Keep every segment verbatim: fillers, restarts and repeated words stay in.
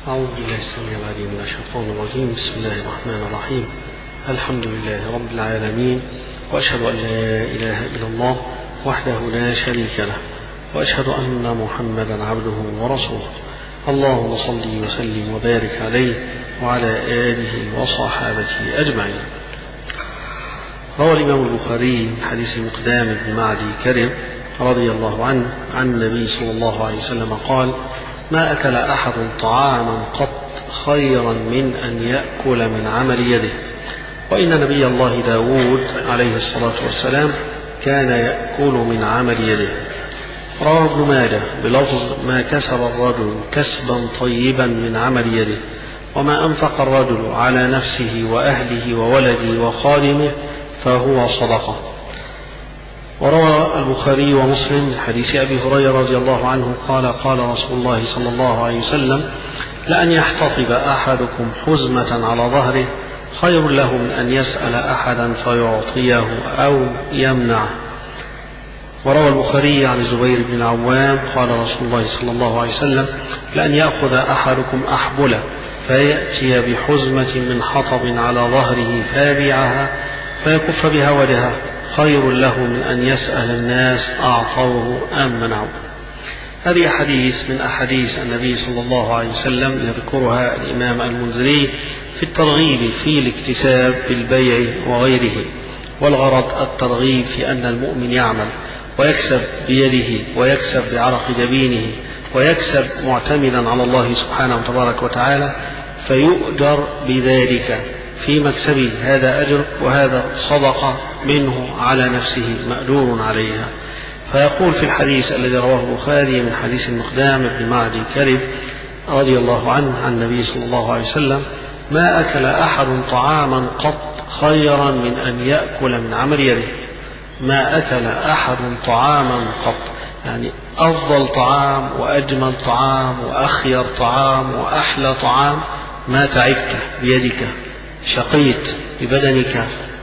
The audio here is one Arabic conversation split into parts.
أعوذ بالله السميع العليم من الشيطان الرجيم. بسم الله الرحمن الرحيم. الحمد لله رب العالمين، وأشهد أن لا إله إلا الله وحده لا شريك له، وأشهد أن محمدا عبده ورسوله. اللهم صل وسلم وبارك عليه وعلى آله وصحابته أجمعين. روى الإمام البخاري من حديث مقدام بن معدي كرب رضي الله عنه عن النبي صلى الله عليه وسلم قال: ما أكل أحد طعاما قط خيرا من أن يأكل من عمل يده. وإن نبي الله داود عليه الصلاة والسلام كان يأكل من عمل يده. روى ابن ماجه بلفظ: ما كسب الرجل كسبا طيبا من عمل يده، وما أنفق الرجل على نفسه وأهله وولده وخادمه فهو صدقة. وروى البخاري ومسلم من حديث أبي هريرة رضي الله عنه قال: قال رسول الله صلى الله عليه وسلم: لأن يحتطب أحدكم حزمة على ظهره خير له من أن يسأل أحدا فيعطيه أو يمنعه. وروى البخاري عن الزبير بن العوام قال رسول الله صلى الله عليه وسلم: لأن يأخذ أحدكم أحبلة فيأتي بحزمة من حطب على ظهره فيبيعها فيكف بها وجهه خير له من أن يسأل الناس أعطوه أم منعوه. هذه أحاديث من أحاديث النبي صلى الله عليه وسلم يذكرها الإمام المنذري في الترغيب في الاكتساب بالبيع وغيره، والغرض الترغيب في أن المؤمن يعمل ويكسب بيده ويكسب بعرق جبينه ويكسب معتمدا على الله سبحانه وتبارك وتعالى، فيؤجر بذلك في مكسبه، هذا أجر وهذا صدقة منه على نفسه مأجور عليها. فيقول في الحديث الذي رواه البخاري من حديث المقدام بن معدي كرب رضي الله عنه عن النبي صلى الله عليه وسلم: ما أكل أحد طعاما قط خيرا من أن يأكل من عمل يده. ما أكل أحد طعاما قط، يعني أفضل طعام وأجمل طعام وأخير طعام وأحلى طعام ما تعبت بيدك، شقيت ببدنك،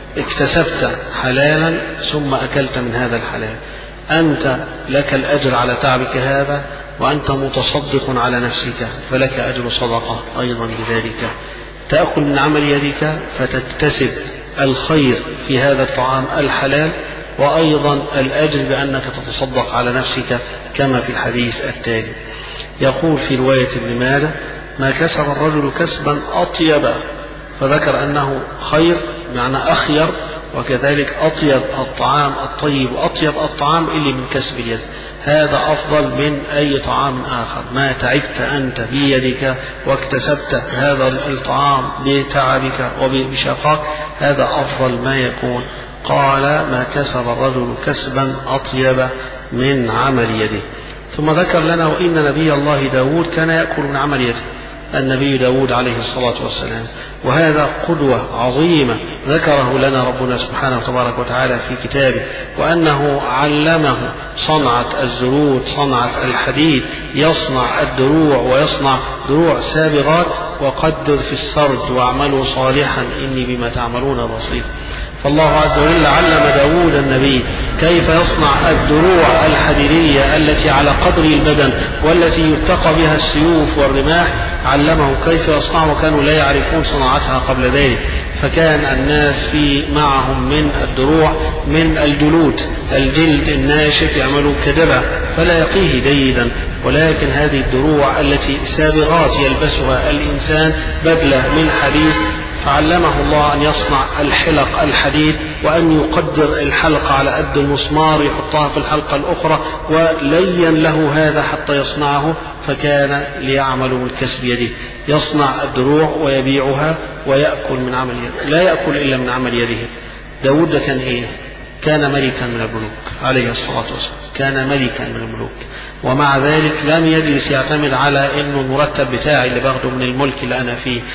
اكتسبت حلالا ثم أكلت من هذا الحلال، أنت لك الأجر على تعبك هذا، وأنت متصدق على نفسك فلك أجر صدقة أيضا بذلك. تأكل من عمل يدك فتكتسب الخير في هذا الطعام الحلال، وأيضا الأجر بأنك تتصدق على نفسك كما في الحديث التالي. يقول في رواية ابن ماجه: ما كسب الرجل كسبا أطيب، فذكر أنه خير معنى أخير، وكذلك أطيب الطعام الطيب وأطيب الطعام اللي من كسب اليد، هذا أفضل من أي طعام آخر. ما تعبت أنت بيدك واكتسبت هذا الطعام بتعبك وبشقاك، هذا أفضل ما يكون. قال: ما كسب الرجل كسبا أطيب من عمل يده. ثم ذكر لنا: وإن نبي الله داود كان يأكل من عمل يده. النبي داود عليه الصلاة والسلام، وهذا قدوة عظيمة ذكره لنا ربنا سبحانه وتبارك وتعالى في كتابه، وأنه علمه صنعة الزرود، صنعة الحديد، يصنع الدروع ويصنع دروع سابغات، وقدر في السرد واعملوا صالحا إني بما تعملون بصير. فالله عز وجل علم داود النبي كيف يصنع الدروع الحديدية التي على قدر البدن والتي يتقى بها السيوف والرماح، علمه كيف يصنع، وكانوا لا يعرفون صناعتها قبل ذلك. فكان الناس في معهم من الدروع من الجلود، الجلد الناشف يعملوا كدبة فلا يقيه جيدا، ولكن هذه الدروع التي سابغات يلبسها الإنسان بدلة من حديد، فعلمه الله أن يصنع الحلق الحديد، وأن يقدر الحلقة على قد المسمار يحطها في الحلقة الأخرى، ولين له هذا حتى يصنعه. فكان ليعمل من كسب يده، يصنع الدروع ويبيعها ويأكل من عمل يده، لا يأكل إلا من عمل يده. داود كان إيه؟ كان ملكا من الملوك عليه الصلاة والسلام، كان ملكا من الملوك، ومع ذلك لم يجلس يعتمد على انه المرتب بتاعي اللي باخده من الملك اللي انا فيه،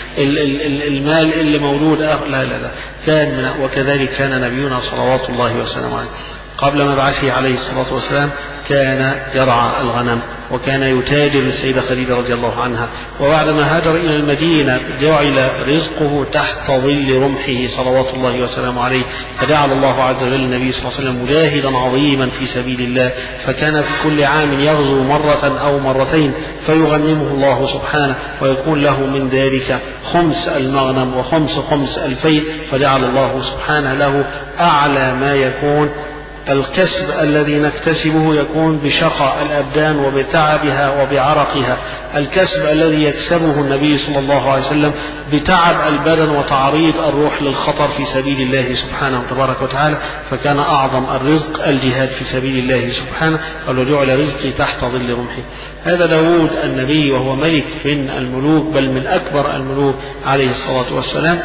المال اللي موجود، لا لا لا كان من. وكذلك كان نبينا صلوات الله وسلامه عليه. قبل مبعثه عليه الصلاة والسلام كان يرعى الغنم وكان يتاجر للسيدة خديجة رضي الله عنها، وبعدما هاجر إلى المدينة جعل رزقه تحت ظل رمحه صلوات الله وسلامه عليه، فجعل الله عز وجل النبي صلى الله عليه وسلم مجاهدا عظيما في سبيل الله، فكان في كل عام يغزو مرة أو مرتين فيغنمه الله سبحانه ويكون له من ذلك خمس المغنم وخمس خمس الفيء، فجعل الله سبحانه له أعلى ما يكون. الكسب الذي نكتسبه يكون بشقاء الأبدان وبتعبها وبعرقها، الكسب الذي يكسبه النبي صلى الله عليه وسلم بتعب البدن وتعريض الروح للخطر في سبيل الله سبحانه وتبارك وتعالى، فكان أعظم الرزق الجهاد في سبيل الله سبحانه، وجعل رزقي تحت ظل رمحي. هذا داود النبي وهو ملك من الملوك بل من أكبر الملوك عليه الصلاة والسلام،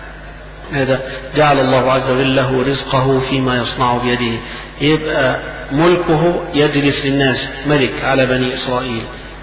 هذا جعل الله عز وجل له رزقه فيما يصنع بيده، يبقى ملكه يجلس للناس، ملك على بني إسرائيل،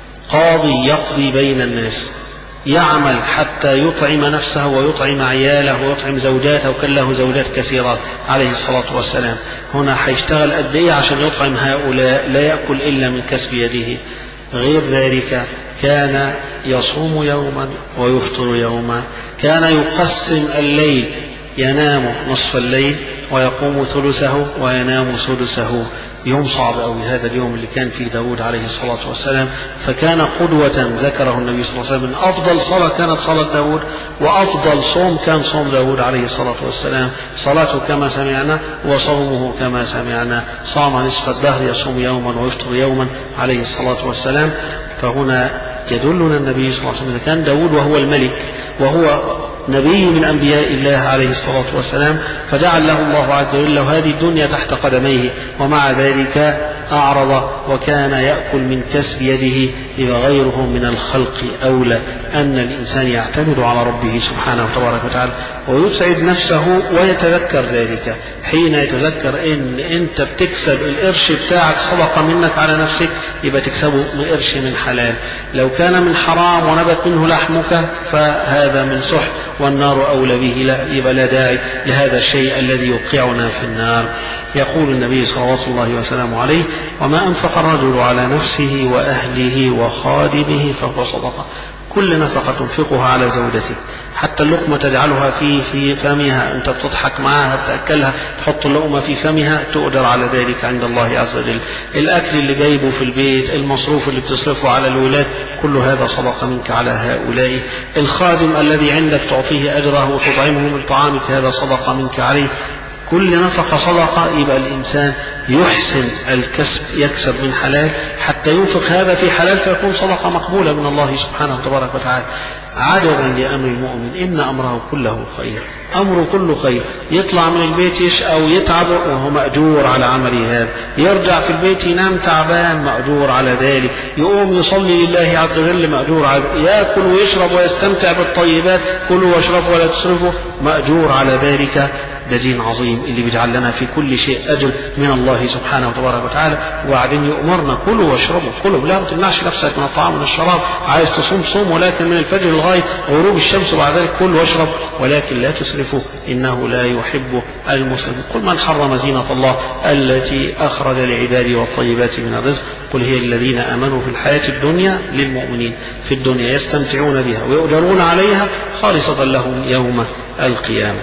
قاضي يقضي بين الناس، يعمل حتى يطعم نفسه ويطعم عياله ويطعم زوجاته، وكان له زوجات كثيرات عليه الصلاة والسلام. هنا هيشتغل قد ايه عشان يطعم هؤلاء؟ لا يأكل إلا من كسب يده. غير ذلك كان يصوم يوما ويفطر يوما، كان يقسم الليل، ينام نصف الليل ويقوم ثلثه وينام سدسه. يوم صعب أوي هذا اليوم اللي كان فيه داود عليه الصلاة والسلام، فكان قدوة ذكره النبي صلى الله عليه وسلم. أفضل صلاة كانت صلاة داود، وأفضل صوم كان صوم داود عليه الصلاة والسلام، صلاته كما سمعنا وصومه كما سمعنا، صام نصف الدهر، يصوم يوما ويفطر يوما عليه الصلاة والسلام. فهنا يدلنا النبي صلى الله عليه وسلم كان داود وهو الملك وهو نبي من أنبياء الله عليه الصلاة والسلام، فجعل له الله عز وجل هذه الدنيا تحت قدميه، ومع ذلك أعرض وكان يأكل من كسب يده، غيره من الخلق أولى أن الإنسان يعتمد على ربه سبحانه وتبارك وتعالى ويسعد نفسه ويتذكر ذلك. حين يتذكر إن أنت بتكسب القرش بتاعك صدقة منك على نفسك، يبقى تكسبه من قرش من حلال. لو كان من حرام ونبت منه لحمك فهذا من سحت والنار أولى به، لا يبقى لا داعي لهذا الشيء الذي يوقعنا في النار. يقول النبي صلى الله وسلم عليه: وما أنفق الرجل على نفسه وأهله وخادمه فهو صدقة. كل نفقة تنفقها على زوجتك، حتى اللقمة تجعلها في في فمها، أنت بتضحك معها بتأكلها، تحط اللقمة في فمها، تؤجر على ذلك عند الله عز وجل. الأكل اللي جايبه في البيت، المصروف اللي بتصرفه على الولاد، كل هذا صدقة منك على هؤلاء. الخادم الذي عندك تعطيه أجره وتطعمه من طعامك، هذا صدقة منك عليه. كل نفقة صدقة. يبقى الإنسان يحسن الكسب، يكسب من حلال حتى ينفق هذا في حلال فيكون صدقة مقبولة من الله سبحانه وتبارك وتعالى. عجبا لأمر المؤمن إن أمره كله خير، أمره كله خير. يطلع من البيت يشقى ويتعب وهو مأجور على عمله هذا، يرجع في البيت ينام تعبان مأجور على ذلك، يقوم يصلي لله عز وجل مأجور على ذلك، يأكل ويشرب ويستمتع بالطيبات، كلوا واشربوا ولا تسرفوا، مأجور على ذلك. ده دين عظيم اللي بيجعل لنا في كل شيء أجر من الله سبحانه وتبارك وتعالى. وبعدين يؤمرنا كلوا واشربوا، كلوا، لا ما تمنعش نفسك من الطعام والشراب، عايز تصوم صوم، ولكن من الفجر لغاية غروب الشمس وبعد ذلك كل واشرب، ولكن لا تسرفوا إنه لا يحب المسرفين. قل من حرم زينة الله التي أخرج لعباده والطيبات من الرزق، قل هي الذين آمنوا في الحياة الدنيا للمؤمنين في الدنيا يستمتعون بها ويؤجرون عليها خالصة لهم يوم القيامة.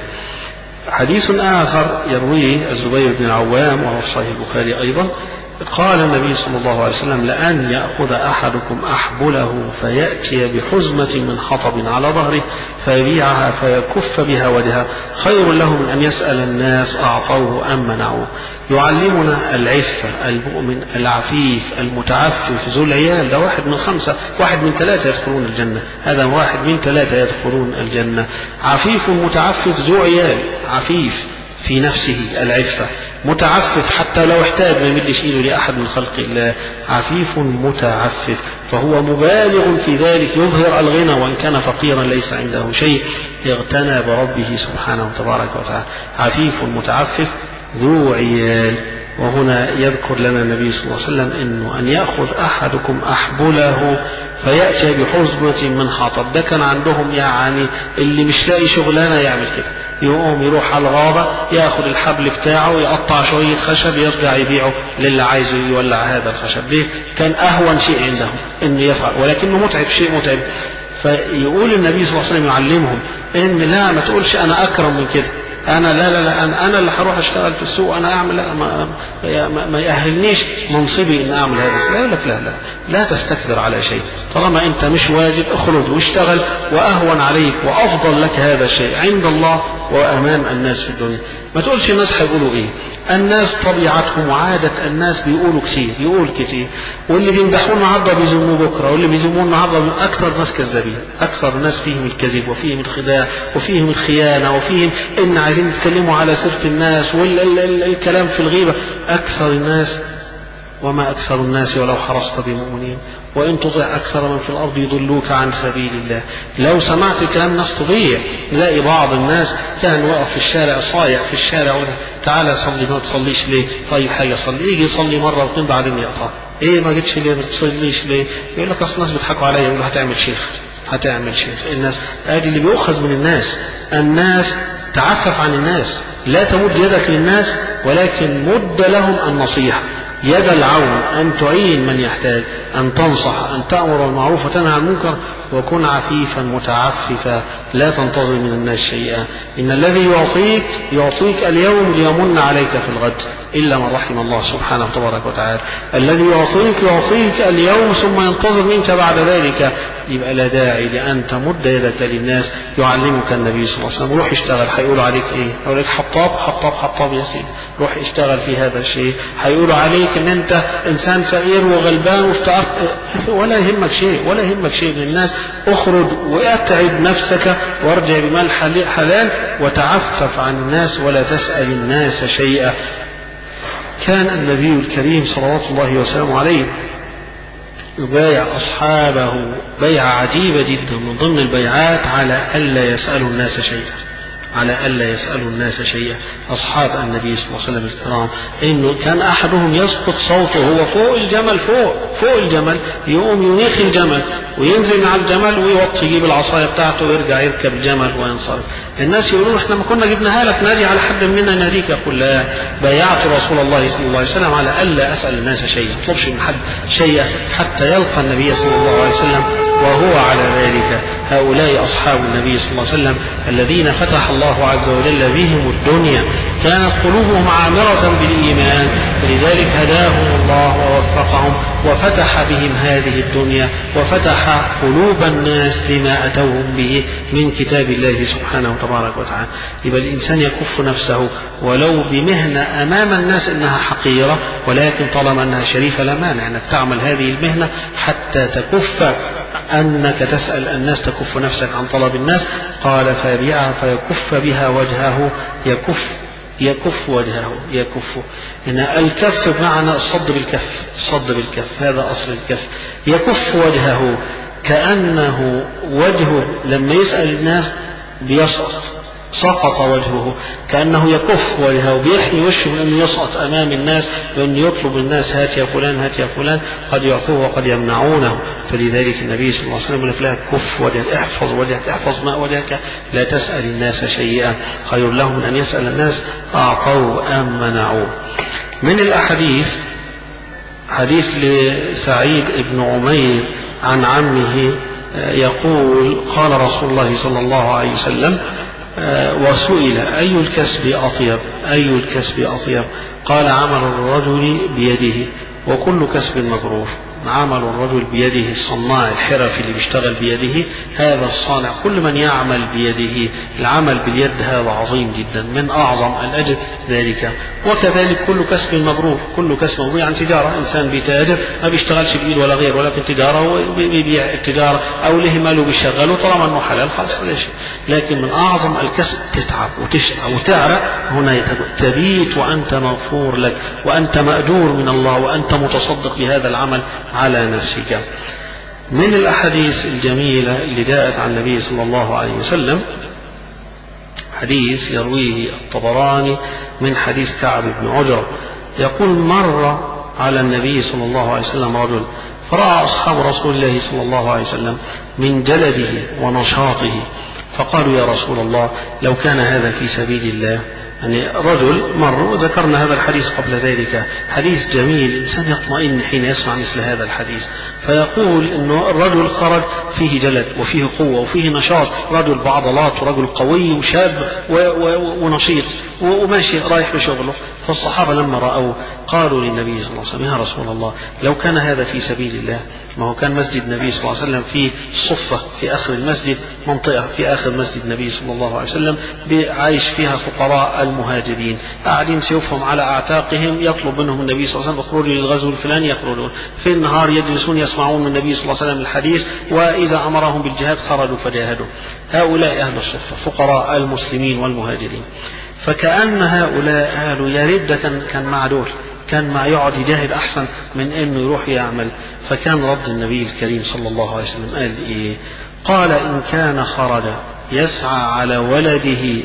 حديث آخر يرويه الزبير بن العوام وهو في صحيح البخاري أيضا، قال النبي صلى الله عليه وسلم: لأن يأخذ أحدكم أحبله فيأتي بحزمة من حطب على ظهره فيبيعها فيكف بها وجهه خير له من أن يسأل الناس أعطوه أم منعوه. يعلمنا العفة، المؤمن العفيف المتعفف ذو العيال، ده واحد من خمسة، واحد من ثلاثة يدخلون الجنة، هذا واحد من ثلاثة يدخلون الجنة. عفيف متعفف ذو عيال، عفيف في نفسه العفة، متعفف حتى لو احتاج ما يمدش ايده لأحد من خلق الله، عفيف متعفف، فهو مبالغ في ذلك، يظهر الغنى وإن كان فقيرا ليس عنده شيء، اغتنى بربه سبحانه وتبارك وتعالى. عفيف متعفف ذو عيال. وهنا يذكر لنا النبي صلى الله عليه وسلم إنه أن يأخذ أحدكم أحبله فيأتي بحزمة من حطب. ده كان عندهم يعني اللي مش لاقي شغلانة يعمل كده، يقوم يروح على الغابة ياخد الحبل بتاعه يقطع شوية خشب يرجع يبيعه للي عايزه يولع هذا الخشب. ليه؟ كان أهون شيء عندهم إنه يفعل، ولكنه متعب، شيء متعب. فيقول النبي صلى الله عليه وسلم يعلمهم إن لا، ما تقولش أنا أكرم من كده، أنا لا لا لا أنا, أنا اللي هروح أشتغل في السوق، أنا أعمل لا ما, ما, ما يأهلنيش منصبي إن أعمل هذا. لا يقول لك لا لا لا تستكثر على شيء، طالما أنت مش واجب اخرج واشتغل، وأهون عليك وأفضل لك هذا الشيء عند الله وأمام الناس في الدنيا. ما تقولش الناس هيقولوا إيه، الناس طبيعتهم وعادة الناس بيقولوا كتير، يقول كتير، واللي بيمدحوه النهارده بيذموه بكره، واللي بيذموه النهارده أكثر ناس كذابين، أكثر الناس فيهم الكذب وفيهم الخداع وفيهم الخيانة وفيهم إن عايزين يتكلموا على سيرة الناس والكلام في الغيبة. أكثر الناس، وما أكثر الناس ولو حرصت بمؤمنين وإن تطع أكثر من في الأرض يضلوك عن سبيل الله. لو سمعت الكلام الناس تضيع. نلاقي بعض الناس كان واقف في الشارع صايع في الشارع ولا تعالى صلي، ما تصليش ليه؟ طيب حاجة صلي، يجي يصلي مرة واثنين بعدين يقطع. إيه ما جيتش ليه؟ ما تصليش ليه؟ يقول لك أصل الناس بيضحكوا عليا، يقول هتعمل شيخ هتعمل شيخ. الناس ادي اللي بيؤخذ من الناس. الناس تعفف عن الناس، لا تمد يدك للناس ولكن مد لهم النصيحة، يد العون، أن تعين من يحتاج، أن تنصح، أن تأمر بالمعروف وتنهى عن المنكر، وكن عفيفا متعففا لا تنتظر من الناس شيئا. إن الذي يعطيك يعطيك اليوم ليمن عليك في الغد إلا من رحم الله سبحانه تبارك وتعالى. الذي يعطيك يعطيك اليوم ثم ينتظر منك بعد ذلك، يبقى لا داعي لأن تمد يدك للناس. يعلمك النبي صلى الله عليه وسلم روح اشتغل، هيقولوا عليك ايه؟ هيقولوا عليك حطاب حطاب حطاب يا سيدي، روح اشتغل في هذا الشيء. هيقولوا عليك ان انت انسان فقير وغلبان وافتقرت، ولا يهمك شيء ولا يهمك شيء من الناس. اخرج واتعب نفسك وارجع بمال حلال وتعفف عن الناس ولا تسأل الناس شيئا. كان النبي الكريم صلوات الله وسلامه عليه يبايع أصحابه بيعة عجيبة جدا، من ضمن البيعات على ألا يسألوا الناس شيئا، على ألا يسألوا الناس شيئا. أصحاب النبي صلى الله عليه وسلم الكرام إنه كان أحدهم يسقط صوته هو فوق الجمل، فوق فوق الجمل، يقوم ينيخ الجمل وينزل مع الجمل ويوطي يجيب العصاية بتاعته ويرجع يركب الجمل وينصرف. الناس يقولون احنا ما كنا جبناها لك، نادي على حد مننا ناديك. يقول لا، بايعت رسول الله صلى الله عليه وسلم على ألا أسأل الناس شيئا، ما اطلبش من حد شيئا حتى يلقى النبي صلى الله عليه وسلم وهو على ذلك. هؤلاء أصحاب النبي صلى الله عليه وسلم الذين فتح الله عز وجل بهم الدنيا، كانت قلوبهم عامرة بالإيمان، ولذلك هداهم الله ووفقهم وفتح بهم هذه الدنيا وفتح قلوب الناس لما أتوهم به من كتاب الله سبحانه تبارك وتعالى. يبقى الإنسان يكف نفسه ولو بمهنة أمام الناس إنها حقيرة، ولكن طالما أنها شريفة لا مانع أنك تعمل هذه المهنة حتى تكف، أنك تسأل الناس تكف نفسك عن طلب الناس. قال فيبيعها فيكف بها وجهه، يكف يكف وجهه يكف. هنا الكف بمعنى الصد بالكف، الصد بالكف هذا أصل الكف. يكف وجهه كأنه وجهه لما يسأل الناس بيسقط، سقط وجهه، كأنه يكف وجهه بيحمي وشه من أنه يسقط أمام الناس، وأن يطلب الناس هات يا فلان هات يا فلان، قد يعطوه وقد يمنعونه. فلذلك النبي صلى الله عليه وسلم يقول لك كف وجهك، احفظ وجهك، احفظ ماء وجهك، لا تسأل الناس شيئا، خير لهم من أن يسأل الناس أعطوا أم منعوا. من الأحاديث حديث لسعيد بن عمير عن عمه يقول قال رسول الله صلى الله عليه وسلم وسئل أي الكسب أطيب، أي الكسب أطيب؟ قال عمل الرجل بيده، وكل كسب مبرور. عمل الرجل بيده، الصناع الحرفي اللي بيشتغل بيده، هذا الصانع كل من يعمل بيده. العمل باليد هذا عظيم جدا، من أعظم الأجر ذلك. وكذلك كل كسب مبرور، كل كسب مبرور عن تجارة، إنسان بيتاجر ما بيشتغلش بإيد ولا غير، ولكن تجارة وبيبيع التجارة أو له ماله بيشغله، طالما أنه حلال خلاص ليش. لكن من أعظم الكسب تتعب وتشقى وتعرق، هنا تبيت وأنت مغفور لك وأنت مأجور من الله وأنت متصدق بهذا العمل على نفسك. من الأحاديث الجميلة اللي جاءت عن النبي صلى الله عليه وسلم حديث يرويه الطبراني من حديث كعب بن عجرة، يقول مر على النبي صلى الله عليه وسلم رجل فرأى أصحاب رسول الله صلى الله عليه وسلم من جلده ونشاطه فقالوا يا رسول الله لو كان هذا في سبيل الله. يعني رجل مر، وذكرنا هذا الحديث قبل ذلك، حديث جميل، إنسان يطمئن حين يسمع مثل هذا الحديث، فيقول إنه الرجل خرج فيه جلد وفيه قوة وفيه نشاط، رجل بعضلات ورجل قوي وشاب ونشيط وماشي رايح لشغله. فالصحابة لما رأوا قالوا للنبي صلى الله عليه وسلم يا رسول الله لو كان هذا في سبيل الله. ما هو كان مسجد النبي صلى الله عليه وسلم في صفة في آخر المسجد، منطقة في آخر مسجد النبي صلى الله عليه وسلم عايش فيها فقراء المهاجرين قاعدين سيوفهم على أعتاقهم، يطلب منهم النبي صلى الله عليه وسلم اخرجوا للغزو الفلاني يخرجون، في النهار يجلسون يسمعون من النبي صلى الله عليه وسلم الحديث، وإذا أمرهم بالجهاد خرجوا فجاهدوا. هؤلاء أهل الصفة فقراء المسلمين والمهاجرين. فكأن هؤلاء قالوا يا ريت كان كان مع دول، كان مع يقعد يجاهد أحسن من إنه يروح يعمل. فكان رد النبي الكريم صلى الله عليه وسلم قال إيه؟ قال إن كان خرج يسعى على ولده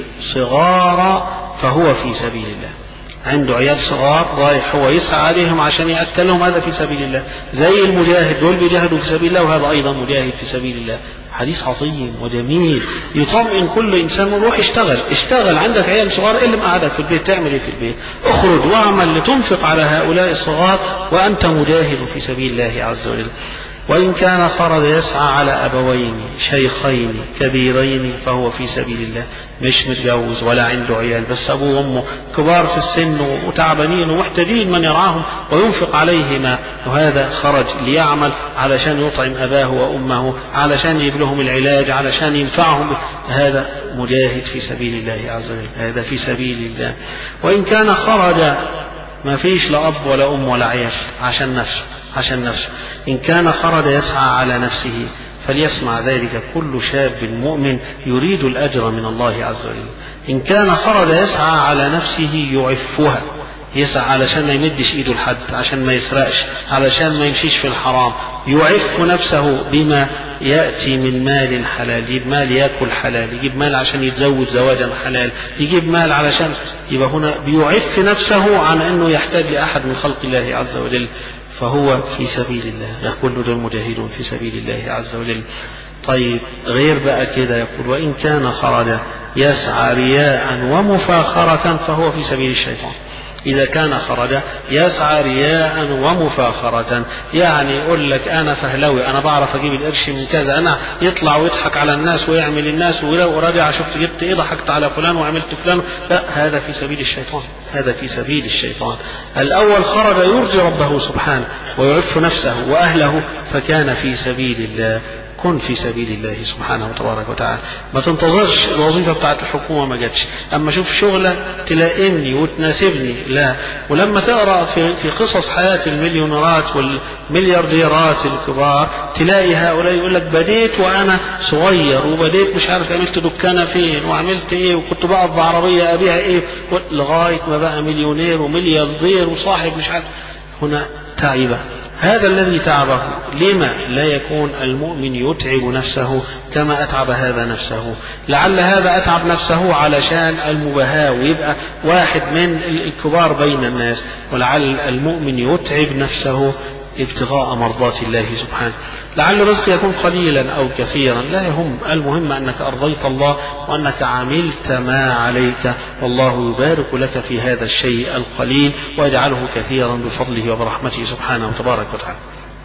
صغارا فهو في سبيل الله. عنده عيال صغار رايح هو يسعى عليهم عشان يأكلهم، هذا في سبيل الله، زي المجاهد دول بيجاهدوا في سبيل الله وهذا أيضا مجاهد في سبيل الله. حديث عظيم وجميل يطمئن كل إنسان. روح اشتغل اشتغل عندك عيال صغار، اللي مقعدك في البيت تعمل ايه في البيت؟ اخرج واعمل لتنفق على هؤلاء الصغار وأنت مجاهد في سبيل الله عز وجل. وإن كان خرج يسعى على أبوين شيخين كبيرين فهو في سبيل الله، مش متجوز ولا عنده عيال، بس أبوه وأمه كبار في السن وتعبانين ومحتاجين من يرعاهم وينفق عليهما، وهذا خرج ليعمل علشان يطعم أباه وأمه، علشان يجيب لهم العلاج، علشان ينفعهم، هذا مجاهد في سبيل الله عز وجل، هذا في سبيل الله. وإن كان خرج ما فيش لا أب ولا أم ولا عيال، عشان نفسه عشان نفسه إن كان خرج يسعى على نفسه فليسمع ذلك كل شاب مؤمن يريد الأجر من الله عز وجل. إن كان خرج يسعى على نفسه يعفها، يسعى علشان ما يمدش إيده لحد، عشان ما يسرقش، علشان ما يمشيش في الحرام، يعف نفسه بما يأتي من مال حلال، يجيب مال يأكل حلال، يجيب مال عشان يتزوج زواجا حلال، يجيب مال علشان يبقى هنا بيعف نفسه عن أنه يحتاج لأحد من خلق الله عز وجل، فهو في سبيل الله. يقول دول مجاهدون في سبيل الله عز وجل. طيب غير بقى كده يقول وإن كان خرج يسعى رياء ومفاخرة فهو في سبيل الشيطان. إذا كان خرج يسعى رياء ومفاخرة، يعني يقول لك أنا فهلوي، أنا بعرف أجيب القرش من كذا، أنا يطلع ويضحك على الناس ويعمل الناس ورجع شفت جبت إيه، ضحكت على فلان وعملت فلان، لا، هذا في سبيل الشيطان، هذا في سبيل الشيطان. الأول خرج يرجي ربه سبحانه ويعف نفسه وأهله فكان في سبيل الله. كن في سبيل الله سبحانه وتبارك وتعالى، ما تنتظرش الوظيفة بتاعت الحكومة ما جاتش، أما شوف شغلة تلائمني وتناسبني، لا. ولما تقرأ في, في قصص حياة المليونيرات والمليارديرات الكبار تلاقي هؤلاء يقول لك بديت وأنا صغير، وبديت مش عارف عملت دكانة فين وعملت إيه، وكنت بقعد بعربية أبيع إيه، لغاية ما بقى مليونير وملياردير وصاحب مش عارف. هنا تعب، هذا الذي تعبه. لما لا يكون المؤمن يتعب نفسه كما أتعب هذا نفسه؟ لعل هذا أتعب نفسه علشان المباهاة ويبقى واحد من الكبار بين الناس، ولعل المؤمن يتعب نفسه ابتغاء مرضات الله سبحانه. لعل الرزق يكون قليلا أو كثيرا لا يهم، المهم أنك أرضيت الله وأنك عملت ما عليك، والله يبارك لك في هذا الشيء القليل ويجعله كثيرا بفضله وبرحمته سبحانه وتبارك وتعالى.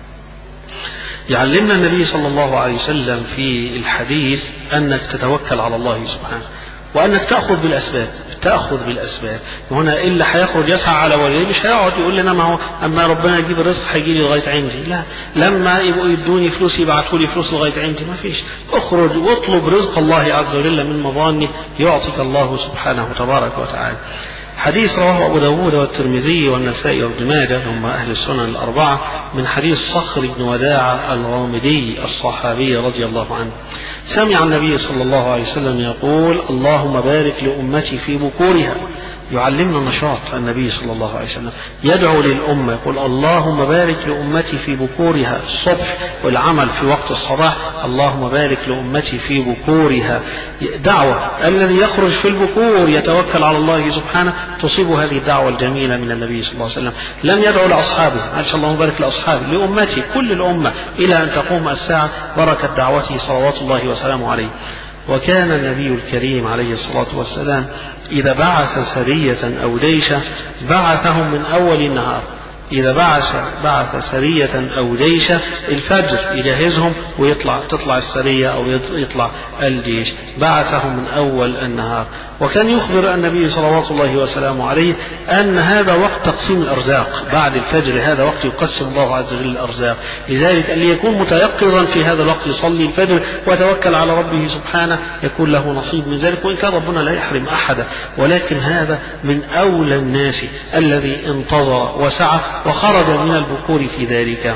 يعلمنا النبي صلى الله عليه وسلم في الحديث أنك تتوكل على الله سبحانه، وأنك تأخذ بالأسباب، تأخذ بالأسباب. هنا إلا حيخرج يسعى على والديه مش هيقعد يقول لنا ما هو أما ربنا يجيب الرزق هيجي لي لغاية عندي، لا، لما يبقوا يدوني فلوس يبعثوا لي فلوس لغاية عندي، ما فيش. اخرج واطلب رزق الله عز وجل من مظانه يعطيك الله سبحانه وتبارك وتعالى. حديث رواه أبو داود والترمذي والنسائي وابن ماجه هم أهل السنن الأربعة، من حديث صخر بن وداع الغامدي الصحابي رضي الله عنه، سمع النبي صلى الله عليه وسلم يقول اللهم بارك لأمتي في بكورها. يعلمنا النشاط النبي صلى الله عليه وسلم، يدعو للأمة يقول اللهم بارك لأمتي في بكورها الصبح والعمل في وقت الصباح، اللهم بارك لأمتي في بكورها دعوة. الذي يخرج في البكور يتوكل على الله سبحانه تصيب هذه الدعوة الجميلة من النبي صلى الله عليه وسلم. لم يدعو لأصحابه ما شاء الله بارك لأصحابه، لأمتي كل الأمة إلى أن تقوم الساعة بركة دعوته صلوات الله وسلامه عليه. وكان النبي الكريم عليه الصلاة والسلام إذا بعث سرية أو جيشا بعثهم من أول النهار. إذا بعث بعث سرية أو جيشا الفجر يجهزهم ويطلع تطلع السرية أو يطلع الجيش، بعثهم من أول النهار. وكان يخبر النبي صلوات الله وسلامه عليه أن هذا وقت تقسيم الأرزاق، بعد الفجر هذا وقت يقسم الله عز وجل الأرزاق، لذلك اللي يكون متيقظا في هذا الوقت يصلي الفجر وتوكل على ربه سبحانه يكون له نصيب من ذلك، وإن كان ربنا لا يحرم أحدا، ولكن هذا من أولى الناس الذي انتظر وسعى وخرج من البكور في ذلك.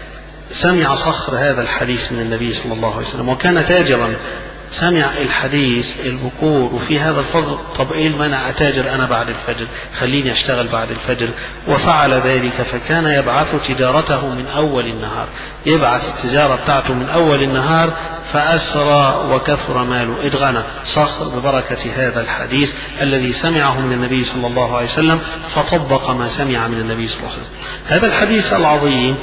سمع صخر هذا الحديث من النبي صلى الله عليه وسلم وكان تاجرا، سمع الحديث البكور وفي هذا الفضل، طب ايه المنع اتاجر انا بعد الفجر، خليني اشتغل بعد الفجر، وفعل ذلك. فكان يبعث تجارته من اول النهار، يبعث التجارة بتاعته من اول النهار، فاسرى وكثر ماله، اتغنى صخر ببركة هذا الحديث الذي سمعه من النبي صلى الله عليه وسلم فطبق ما سمع من النبي صلى الله عليه وسلم. هذا الحديث العظيم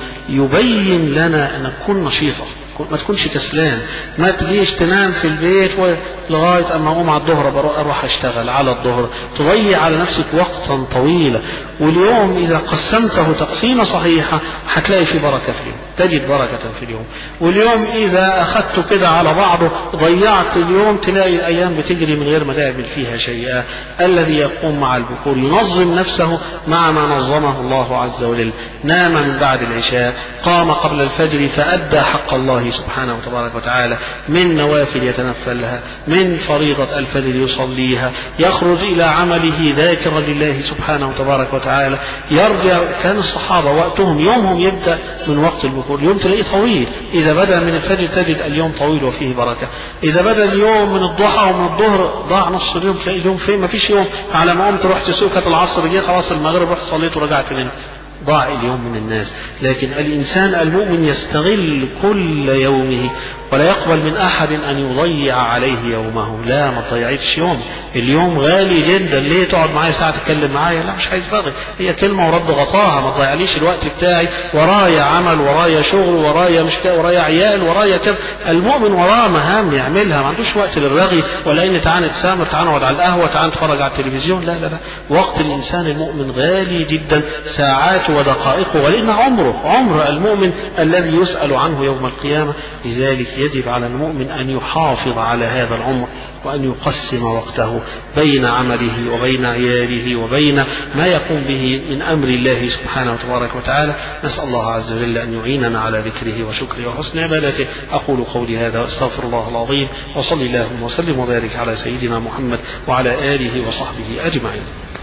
يبين لنا ان نكون نشيطا، ما تكونش كسلان، ما تجيش تنام في البيت لغاية أما أقوم على الظهر أروح أشتغل على الظهر، تضيع على نفسك وقتا طويلا. واليوم إذا قسمته تقسيمة صحيحة هتلاقي في بركة في اليوم، تجد بركة في اليوم. واليوم إذا أخذته كده على بعضه ضيعت اليوم، تلاقي الأيام بتجري من غير ما تعمل فيها شيئا. الذي يقوم مع البكور ينظم نفسه مع ما نظمه الله عز وجل، نام من بعد العشاء، قام قبل الفجر فأدى حق الله سبحانه وتبارك وتعالى من نوافل يتنفلها، من فريضة الفجر يصليها، يخرج إلى عمله ذاكرا لله سبحانه وتبارك وتعالى، يرجع. كان الصحابة وقتهم يومهم يبدأ من وقت البكور، اليوم تلاقيه طويل، إذا بدأ من الفجر تجد اليوم طويل وفيه بركة. إذا بدأ اليوم من الضحى ومن الظهر ضاع نص اليوم، تلاقي اليوم فين؟ ما فيش يوم. على ما قمت رحت سوكة العصر جه خلاص المغرب رحت صليت ورجعت منه، ضاع اليوم من الناس. لكن الإنسان المؤمن يستغل كل يومه ولا يقبل من أحد أن يضيع عليه يومه. لا، ما تضيعيش يوم، اليوم غالي جدا. ليه تقعد معايا ساعة تتكلم معايا؟ لا، مش هيستغل، هي كلمة ورد غطاها. ما تضيعليش الوقت بتاعي، ورايا عمل، ورايا شغل، ورايا مشكلة، ورايا عيال، ورايا كذا. المؤمن وراه مهام يعملها، ما عندوش وقت للرغي ولا إن تعال نتسامر، تعال نقعد على القهوة، تعال نتفرج على التلفزيون. لا لا لا، وقت الإنسان المؤمن غالي جدا، ساعاته ودقائقه، ولأن عمره عمر المؤمن الذي يسأل عنه يوم القيامة. لذلك يجب على المؤمن أن يحافظ على هذا العمر وأن يقسم وقته بين عمله وبين عياله وبين ما يقوم به من أمر الله سبحانه وتبارك وتعالى. نسأل الله عز وجل أن يعيننا على ذكره وشكره وحسن عبادته. أقول قولي هذا وأستغفر الله العظيم، وصلي اللهم وسلم وبارك على سيدنا محمد وعلى آله وصحبه أجمعين.